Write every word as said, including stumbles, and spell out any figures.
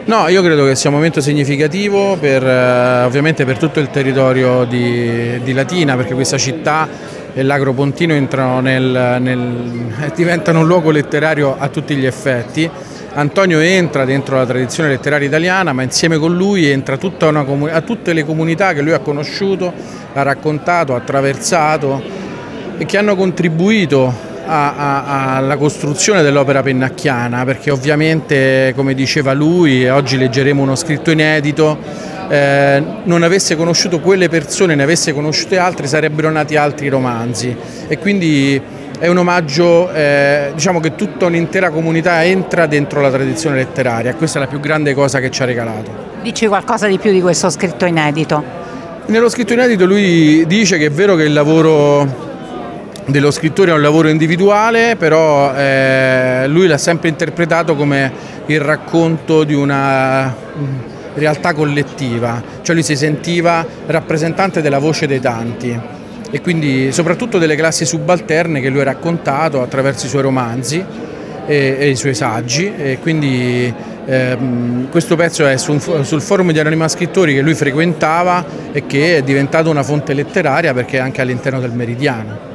No, io credo che sia un momento significativo per, eh, ovviamente per tutto il territorio di, di Latina, perché questa città e l'Agropontino entrano nel, nel, eh, diventano un luogo letterario a tutti gli effetti. Antonio entra dentro la tradizione letteraria italiana, ma insieme con lui entra tutta una comu- a tutte le comunità che lui ha conosciuto, ha raccontato, ha attraversato e che hanno contribuito A, a, alla costruzione dell'opera pennacchiana, perché ovviamente, come diceva lui, oggi leggeremo uno scritto inedito, eh, non avesse conosciuto quelle persone, ne avesse conosciute altri, sarebbero nati altri romanzi, e quindi è un omaggio, eh, diciamo che tutta un'intera comunità entra dentro la tradizione letteraria, questa è la più grande cosa che ci ha regalato. Dici qualcosa di più di questo scritto inedito? Nello scritto inedito lui dice che è vero che il lavoro dello scrittore è un lavoro individuale, però eh, lui l'ha sempre interpretato come il racconto di una realtà collettiva, cioè lui si sentiva rappresentante della voce dei tanti e quindi soprattutto delle classi subalterne che lui ha raccontato attraverso i suoi romanzi e, e i suoi saggi, e quindi eh, questo pezzo è su, sul forum di Anonima Scrittori che lui frequentava e che è diventato una fonte letteraria perché è anche all'interno del Meridiano.